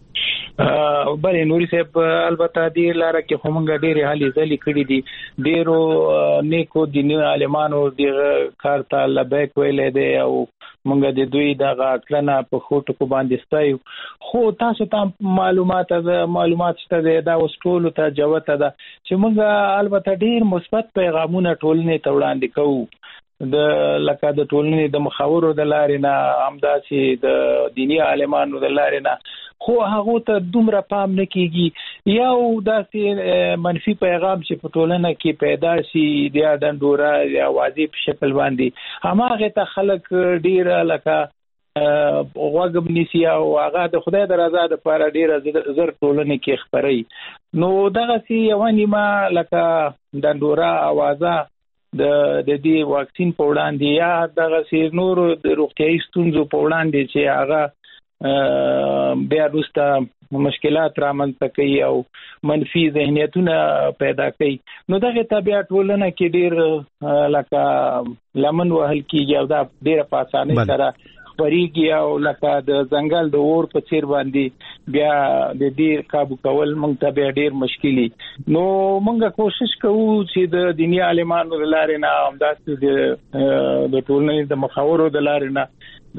M: بلې نوري صاحب البته دې لاره کې همغه ډېرې حالې ځلې کړې دي ډېرو نیکو دیني عالمانو دغه کار ته لبیک ویلې دي او مونږ د دوی دغه کړنه په خوټو کو باندې ستایو خو تاسو ته معلومات شته دا اوس ټول ته جوته ده چې مونږ البته ډېر مثبت پیغامونه ټولنې ته وړاندې کوو د لکه د ټولنې د مخاورو د لارې نه همداسې د دیني عالمانو د لارې نه خو هغه ته دومره پام نه کیږي یو داسې منفي پیغام چې په ټولنه کې پیدا شي د ډنډورا یا واجب شکل باندې هماغه ته خلک ډیر لکه غوږ بنسي او هغه د خدای د رضا لپاره ډیر زر ټولنه کې خبري نو دغه سی یو نیمه لکه ډنډورا اوازه د دې واکسین په وړاندې یا دغه سی نور د روغتیايي ستونزو په وړاندې چې هغه بیا وروسته مشکلات رامنځته کوي او منفي ذهنیتونه پیدا کوي نو دغه طبيعت ټولنه کې ډیر لکه لمن وهل کیږي او دا ډیر په اسانۍ سره خبريږي او لکه د ځنګل د اور په څیر باندې بیا د دې قابو کول موږ ته بیا ډیر مشکلي نو موږ کوشش کوو چې د دیني عالمانو د لارې نه همداسې د ټولنې د مخاورو د لارې نه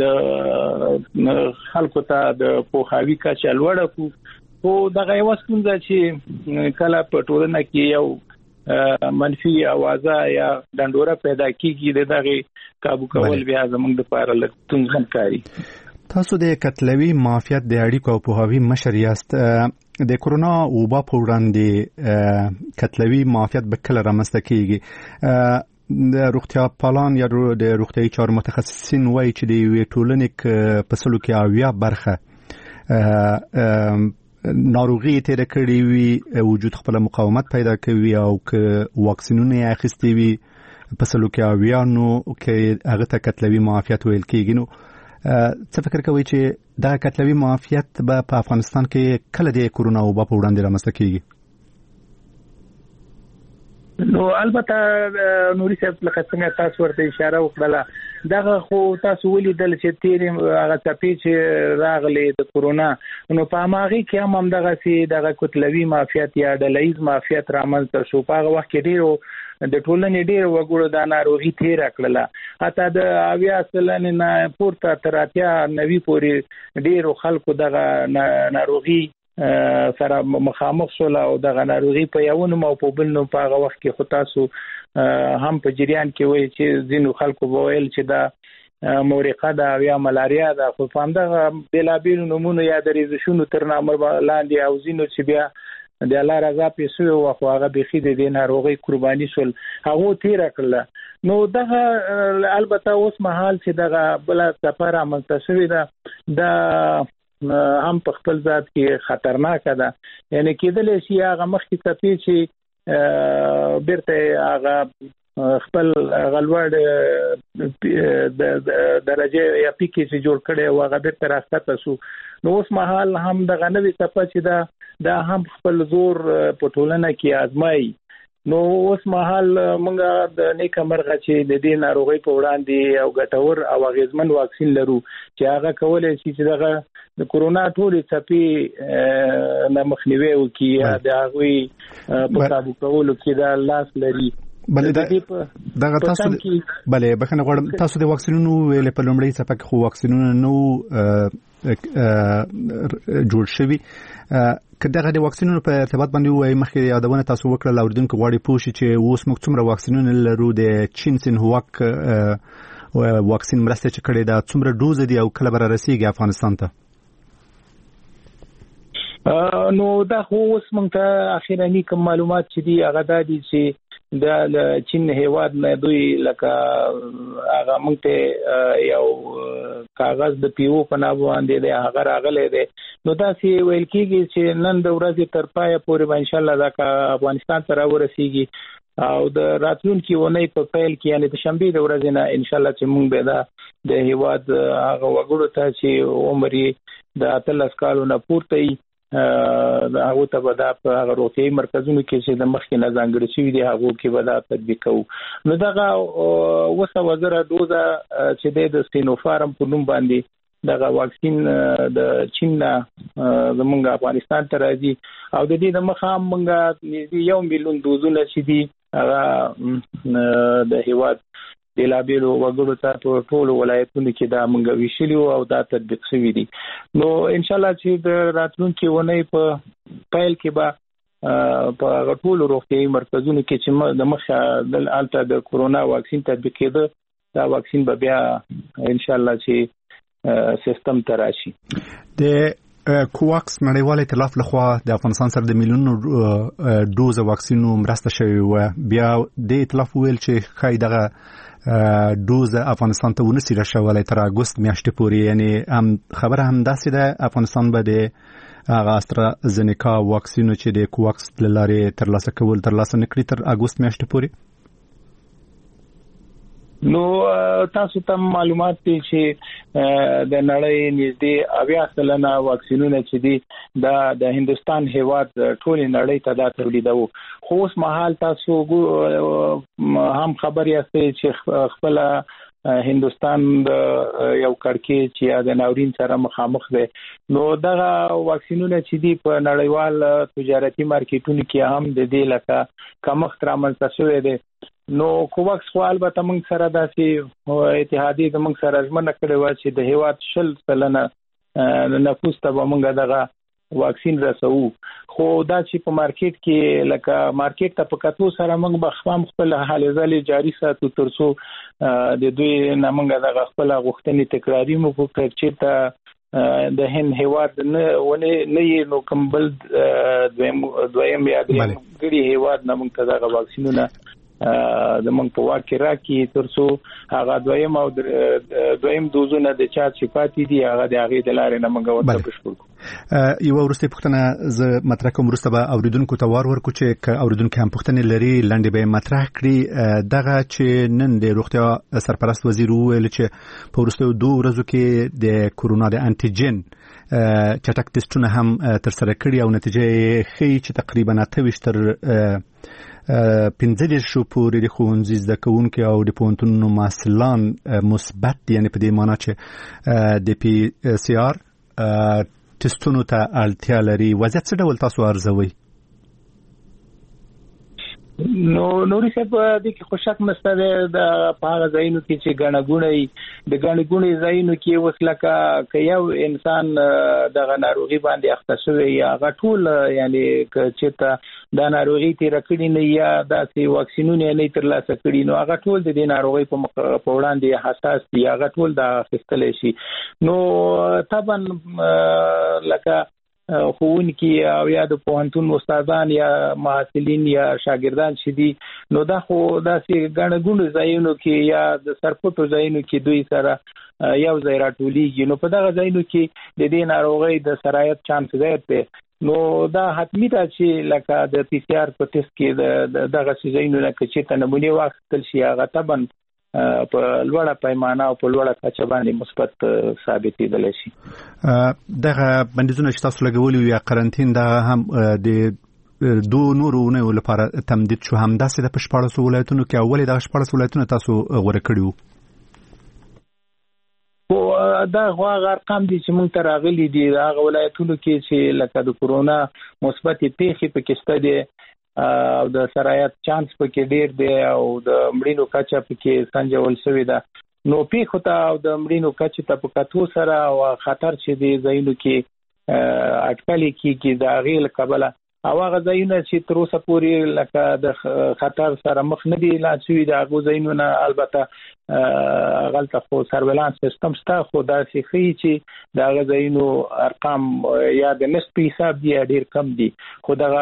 M: د خلکو ته د پوهاوی کچه لوړه کو او دغه یو ستونزه چې کله په ټولنه کې یو منفي اوازه یا ډنډوره پیدا کیږي دغه قابو کول بیا زموږ لپاره لږ کاری
E: تاسو د کتلوي معافیت د اړیکو او پوهاوی مشر یاست د کورونا وبا په وړاندې کتلوي معافیت به کله رامنځته کیږي د روغتیا پالان یا د روغتیايي چارو متخصصین وایي چې د ټولنې په سلو کې اویا برخه ناروغي تیر کړي وي وجود خپل مقاومت پیدا کوي او که واکسینونه اخیستي وي په سلو کې اویا نو کې هغه ته کتلوي معافیت ویل کیږي نو څه فکر کوي چې دا کتلوي معافیت به په افغانستان کې کله د کورونا وبا په وړاندې رامنځته کیږي
M: نو البته نوري صاحب لکه څنګه تاسو ورته اشاره وکړه دغه خو تاسو ولیدل چې تیر هغه ټپي چې راغلي د کورونا نو په هغه کې هم دغه سي دغه کتلوي معافیت یا ډلایز معافیت رامنځته شو په هغه وخت کې ډیرو د ټولنې ډیر وګړو د ناروغي تیر کړله حتی د اویا سلنه نه پورته تر 90 پورې ډیرو خلکو دغه ناروغي سره مخامخ شول او دغه ناروغي په یوونو او په بل نو په هغه وخت کې خو تاسو هم په جریان کې وایي چې ځینو خلکو وویل چې دا مورقه ده یا ملاریا ده خو په همدغه بېلابېلو نومونو یا د ریزشونو تر نامه لاندې او ځینو چې بیا د الله رضا پیسو او خو هغه بخي د ناروغي قرباني شول هغه تیر کړل نو دغه البته اوس مهال چې دغه بل سفر منتشر ده هم په خپل ذات کې خطرناک ده یعنی کېدل شي هغه مخکې ټپي چې بیرته هغه خپل غلوړ د درجه یا پیکي چې جوړ کړي او هغه بیرته راستته شو نو اوس مهال هم دغه نوې ټپه چې دا هم خپل زور په ټولنه کې آزمایي نو اوس مهال موږ د نیک مرغه چې د دې ناروغي په وړاندې او ګټور او اغیزمن واکسین لرو چې هغه کولای شي چې دغه د کورونا ټولې څپې نه مخنیوي وکړي یا د هغوی په قابو کولو کې دا لاس لري
E: بلې دغه تاسو بلې بخنه غواړم تاسو د واکسینونو ویلې په لومړۍ څپه کې خو واکسینونه نو جوړ شوي کله د واکسینونو په ارتباط باندې وایي مخکې یادونه تاسو وکړه لاوردونکو غواړي پوه شي چې اوس موږ څومره واکسینونه لرو د چین سینهواک واکسین مرسته چې کړې ده څومره ډوز دي او کله به رسیږي افغانستان ته
M: نو دا خو اوس موږ ته اخیرانی کوم معلومات چې دي هغه دا دي چې د چین هیواد نه دوی لکه هغه موږ ته یو کاغذ د پیو په نامه باندې د هغه راغلی دی نو دا سی ویل کېږي چې نن د ورځې تر پایه پورې ان شاء الله دا افغانستان ته راورسیږي او د راتلونکي اونۍ په پیل کې یعنی د شنبه د ورځې نه ان شاء الله چې موږ به دا د هیواد هغه وګړو ته چې عمر د 13 کالو نه پورته هغه ته به دا په هغه روغتیايي مرکزونو کې چې د مخکې نه ځانګړي شوي دي هغه کې به دا تطبیق کوو نو دغه 200,000 ډوزه چې د سینوفارم په نوم باندې دغه واکسین د چین زمونږ افغانستان ته راځي او د دې د مخه موږ 1 میلیون دوزونه چې دي هغه د هیواد د لابلو وګړو ته په ټول ولایتونو کې دا موږ ویشلو او دا تطبیق شوی دي. نو ان شاء الله چې د راتلونکي ونې په پیل کې به په ټول روغتیايي مرکزونو کې چې د مخه د الټا د کورونا واکسین تطبیق کېده دا واکسین به بیا ان شاء الله چې سیستم ته راشي.
E: د کوواکس نړیوال ائتلاف لخوا د افغانستان سره د میلیونونو ډوز واکسینو مرسته شوی و بیا د ائتلاف ویل چې خای دغه ډوز افغانستان ته ونسي راشولای تر اگست میاشتې پورې یعنی هم خبره هم داسې ده افغانستان به د هغه استرازینیکا واکسینو چې د کوواکس لاره ترلاسه نکړي تر اگست میاشتې پورې.
M: نو تاسو ته معلومات دي چې د نړۍ نږدې 80% واکسینونه چې دي د هندستان هیواد ټول نړۍ ته دا تولیدوي خو اوس مهال تاسو هم خبر یاستئ چې خپل هندستان یو کړکې چې د ناورین سره مخامخ دی نو دغه واکسینونه چې دي په نړیوال تجارتي مارکیټونو کې هم د دې لکه کمښت رامنځته شوی دی. نو کوواکس خو البته موږ سره داسې اتحادیه د موږ سره ژمنه کړې و چې د هیواد 10% نفوس ته به موږ دغه واکسین رسو خو دا چې په مارکیټ کې لکه مارکیټ ته په کتو سره موږ به خپل حالې ځلې جاری ساتو ترڅو د دوی نامنګ دغه خپل غوښتنې تکراری مو وکړي چې ته د هند هیواد نه نو کمبل دویم یا دریم ګړي هیواد نامنګ ته دغه واکسینونه د موږ په واکه راکې ترڅو هغه دویم دوزونه د چا چې پاتې دي هغه د هغه د لارې نه موږ ورته بشپړ
E: یو ورسته پوښتنه ز مطرح کوم ورسته به اوریدونکو ته ورکو چې اوریدونکو هم پوښتنه لري لاندې به مطرح کړي دغه چې نن د روغتیا سرپرست وزیر ویل چې په ورسته 2 ورځو کې د کورونا د انټیجن چټک ټیسټونه هم تر سره کړي او نتیجه ښیي چې تقریبا 28 تر 15 شو پورې د ښوونځي زده کوونکو او د پوهنتونونو محصلان مثبت یعنی په دې معنی چې د پی سی آر ټیسټونو ته اړتیا لري. وضعیت څه ډول تاسو ارزوي؟
M: نو نوري څه په دې کې خوشک نشته د هغه ځایونو کې چې غاڼګونې ځایونو کې وسلکه یو انسان د ناروغي باندې اخته شوی یا غټول یعنی چې ته د ناروغي تیر کړي نه یا د واکسینونه نه ترلاسه کړي نو هغه ټول د ناروغي په وړاندې حساس دي هغه ټول د اخیستل شي. نو طبعا لکه ښوونکي او یا د پوهنتون استادان یا محصلین یا شاګردان چې دي نو دا خو داسې غاڼګونو ځایونو کې یا د سرپټو ځایونو کې دوی سره یو ځای راټولېږي نو په دغه ځایونو کې د دې ناروغۍ د سرایت چانس زیات دی. نو دا حتمی ده چې لکه د پی سی آر په ټیسټ کې دغه ځایونو نه چې ته نمونه واخیستل شي هغه طبعا په لوړه پیمانه او په لوړه کچه باندې مثبت ثابتېدل شي.
E: دغه بندیزونه چې تاسو لګولي یا قرنټین دا هم د 2 نورونه لپاره تمدید شو هم داسې د 14 ولایتونو کې اولې د 14 ولایتونو تاسو غوړه کړیو
M: او دا هغه ارقام دي چې موږ ته راغلي دي هغه ولایتونو کې چې لکه د کورونا مثبت پیښې پکې شته دي او د سرایت چانس پکې ډیر دی او د مړینو کچه پکې سنجول شوې ده نو پیښو ته او د مړینو کچه ته په کتو سره او خطر چې دی ځایونو کې اټکل کېږي د غیل قبله او هغه ځایونه چې تر اوسه پورې لکه د خطر سره مخ نه دي لا شوي د هغه ځایونه البته غلطه خو سرویلانس سیستم شته خو دا شي چې د هغه ځایونو ارقام یا د نسبي حساب دی ډیر کم دي خو دا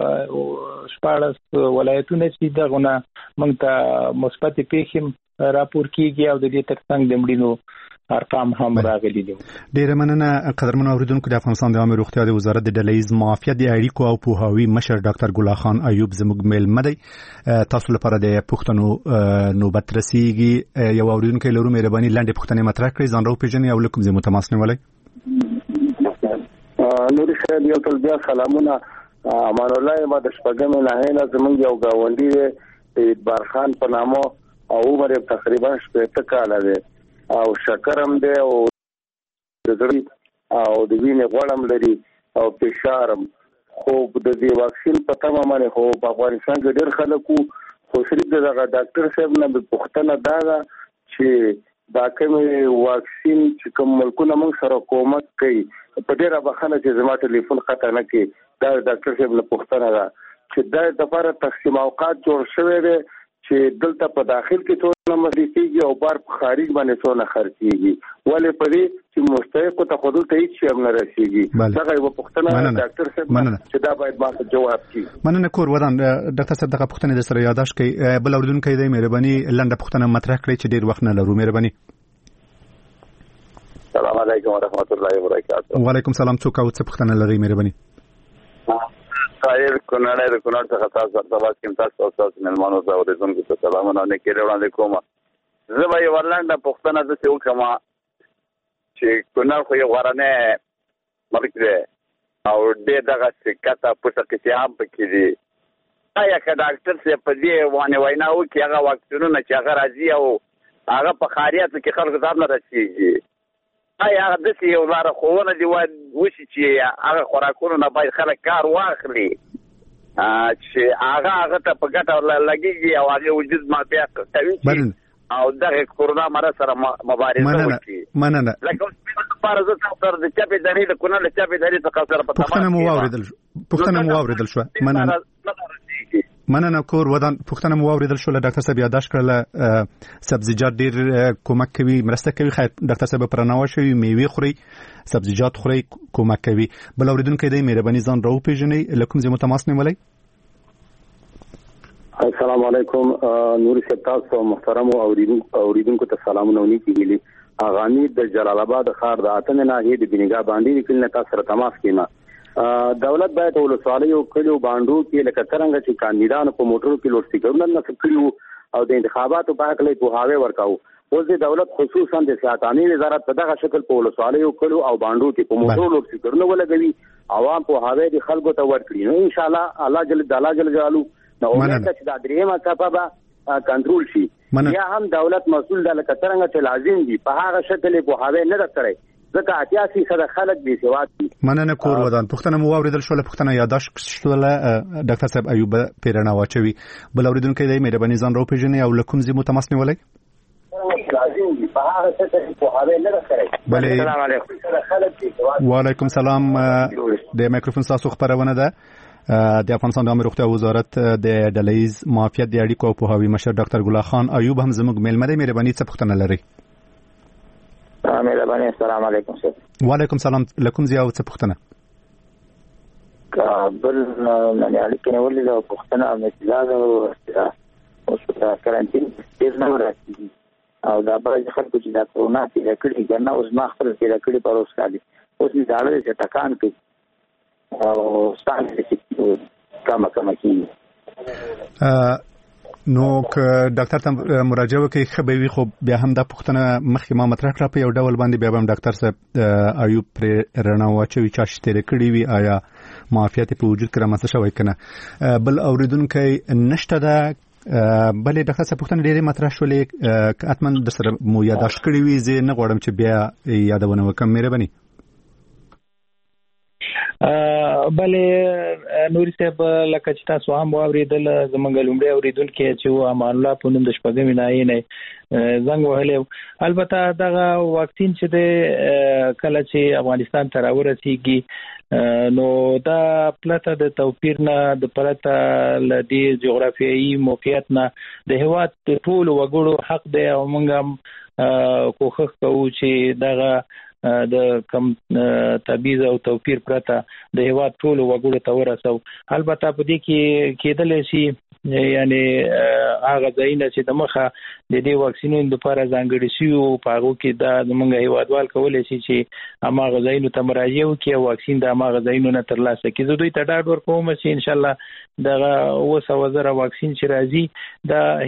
M: 14 ولایتونه چې دغه موږ ته مثبت پیښې راپور کیږي او د دې ترڅنګ د مړینو ارقام هم راغلي دي.
E: ډیر مننه قدرمن اوریدونکو د افغانستان د عامه روغتیا د وزارت د ډلهیز معافیت د اړیکو او پوهاوي مشر ډاکټر ګل خان ایوب زموږ میلمه دی. تاسو لپاره د پښتنو نوبت رسیږي یو اوریدونکو لرو مهرباني لاندې پښتنې مطرح کړئ ځان راو پیژنئ او لکم زمو تماس نیولای.
B: نوري خیر یو تل بیا سلامونه امان الله ما د شپږم نه نه زموږ یو گاونډي بارخان په نامه او عمر تقریبا 70 کال دی او شکرم دی او د زړه او د وینې غوړم لري او فشارم. خو د دې واکسین په تمه باندې خو په افغانستان کې ډېر خلک خو صرف دغه ډاکټر صاحب نه پوښتنه دا چې دا کوم واکسین چې کوم ملکونه موږ سره کومک کوي په ډېره بخښنه چې زما ټلیفون قطع نه کوي دا ډاکټر صاحب نه پوښتنه ده چې دا د لپاره تقسیم اوقات جوړ شوی دی چې دلته په داخل کې څونه مصرفيږي او بار په خارج باندې څونه خرڅيږي ولې په دې چې مستحق ته خودل ته هیڅ شی نه رسیږي. دا یو پوښتنه ډاکټر صاحب چې دا باید ما ته جواب کړي.
E: مننه کور ودان ډاکټر صاحب دغه پوښتنه د سره یاداش کوي بل اوریدونکو دې مهرباني لنډه پوښتنه مطرح کړئ چې ډیر وخت نه لرو. مهرباني.
N: السلام علیکم ورحمۃ اللہ وبرکاتہ.
E: وعلیکم السلام. څوک او څه پوښتنه لري؟ مهرباني.
N: خیر کونړ د کونړ څخه تاسو سره کوم تاسو او تاسو ملمنو ته ورزونکو ته سلامونه نه کړی وړاندې کوم. زه به یو ورلنډه پوښتنه د څه وکم چې کونړ خو یو غرنه ملک دی او ډېر دغه سکته پټه کې هم پکې دي. آیا که ډاکټر صاحب په دې باندې وینا وکړي هغه واکسینونه چې هغه راځي او هغه په خاریاتو کې خلکو ته نه رسېږي آیا هغه داسې یو لاره ښوونه دې وشي چې هغه خوراکونو نه باید خلک کار واخلي چې هغه ته په ګټه لګېږي او هغې وجود معافیه کوي چې او دغه کورونا مرض سره مبارزه وکړي.
E: مننه.
N: لکه اوس لپاره زه تاسو سره د چاپې دانې د کونړ له چاپې دانې څخه سره په
E: پوښتنه مو واورېدل شوه. مننه کور ودان. پوښتنه مو واورېدل شو. له ډاکټر صاحب یاداش کړله سبزیجات ډېر کومک کوي مرسته کوي. خیر ډاکټر صاحب پرناوه شوي میوې خوري سبزیجات خوري کومک کوي. بل اوریدونکو دی مهرباني ځان راو پیژنئ له کوم ځای متماس نیولی؟
B: السلام علیکم. نور صاحب تاسو محترم اوریدونکو ته سلامونه ونیسي. اغانی د جلال آباد ښار د اتنه ناحیې د بنګا باندې کله تاسو سره تماس کیما. دولت باید ولسوالیو کلیو باندو کې لکه څنګه چې کاندیدانو په موټرو کې لوډ سپیکرونه نصب کړیو او د انتخاباتو په اړه په هاوی ورکاو. اوس د دولت خصوصا د سیاستاني وزارت په دغه شکل په ولسوالیو کلیو او باندو کې په موټرو لوډ سپیکرونه ولګوي عوام په هاوی د خلکو ته ورکړي. نو ان شاء الله الله جل جلاله نو امید چې دا درېمه صفه به کنټرول شي. یا هم دولت مسؤل د لکه څنګه چې لازم دي په هغه شکل په هاوی نه درکړي ځکه 88% خلک بي سواد دي.
E: مننه کور ودان. پوښتنه مو واورېدل شو. پوښتنه یاداشت شوله ډاکټر صاحب ایوب پیرنا واچوي. بل اوریدونکو دی مهرباني ځان راو پیژنئ او لکم زمو تماس نیولای.
N: السلام علیکم.
E: وعلیکم السلام. د میکروفون تاسو خبرونه ده د افغانستان د عامه روغتیا وزارت د ډلهیز معافیت د اړیکو او پوهاوي مشر ډاکټر ګل خان ایوب هم زموږ میلمه دی. مهرباني څه پوښتنه لري؟
N: مهرباني. السلام علیکم سر.
E: وعلیکم السلام. لکم زیاو څه پوښتنه؟
N: کابل نه اړیکې نیولې او پوښتنه مثلا اوس په کارانتین کې نه راځي او دا به خلکو چې دا کورونا تیر کړي ګنه اوس ما خپل تیر کړي پر اوس کالي اوس دې داړه چې ټکان کوي او ستاسو چې کما کی
E: نو ک ډاکټر ته مراجعه وکړي خبري خو بیا هم د پښتنه مخکې ما مطرح کړ په یو ډول باندې بیا هم ډاکټر صاحب ایوب پر رڼا واچوي چې شته کړي وي آیا معافیت په وجود کې رامنځته شوی کنه. بل اوریدونکو نشته ده. بلې ډاکټر صاحب پښتنه ډېرې مطرح شولې اتمن د سره مو یاداشت کړی وي. زه نه غواړم چې بیا یادونه وکم. مهرباني.
M: بلې نوري صاحب لکه چې تاسو هم واورېدل زمونږ لومړی اوریدونکي چې امان الله په نوم د شپږمې ناحیې نه زنګ وهلی. البته دغه واکسین چې د کله چې افغانستان ته راورسیږي نو دا پلته د توپیر نه د پرته ل دې جغرافیایي موقعیت نه د هیواد ټول وګړو حق دی او موږ هم کوښښ کوو چې دغه د کم تبعیض او توپیر پرته د هیواد ټول وګړو ته ورسو. البته په دې کې کېدل شي یعنی هغه ځایونه چې د مخه د دې واکسینونو لپاره ځانګړي شي او په هغه کې د زمونږ هیوادوال کولای شي چې هغه ځایونو ته مراجعه وکړي او واکسین د هغه ځایونو نه ترلاسه کړي. زه دوی ته ډاډ ورکوم چې ان شاء الله دغه 200,000 واکسین چې راځي د